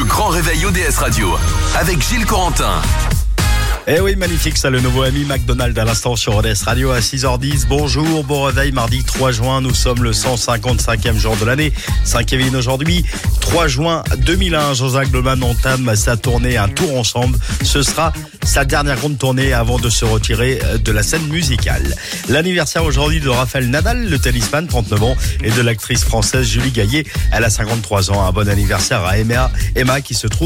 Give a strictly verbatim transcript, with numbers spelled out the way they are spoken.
grand réveil O D S Radio avec Gilles Corentin. Eh oui, magnifique, ça, le nouveau ami McDonald à l'instant sur O D S Radio à six heures dix. Bonjour, bon réveil, mardi trois juin, nous sommes le cent cinquante-cinquième jour de l'année. Saint-Kévin aujourd'hui, trois juin deux mille un, Jean-Jacques Goldman entame sa tournée Un Tour Ensemble. Ce sera sa dernière grande tournée avant de se retirer de la scène musicale. L'anniversaire aujourd'hui de Raphaël Nadal, le tennisman, trente-neuf ans, et de l'actrice française Julie Gaillet, elle a cinquante-trois ans. Un bon anniversaire à Emma, Emma qui se trouve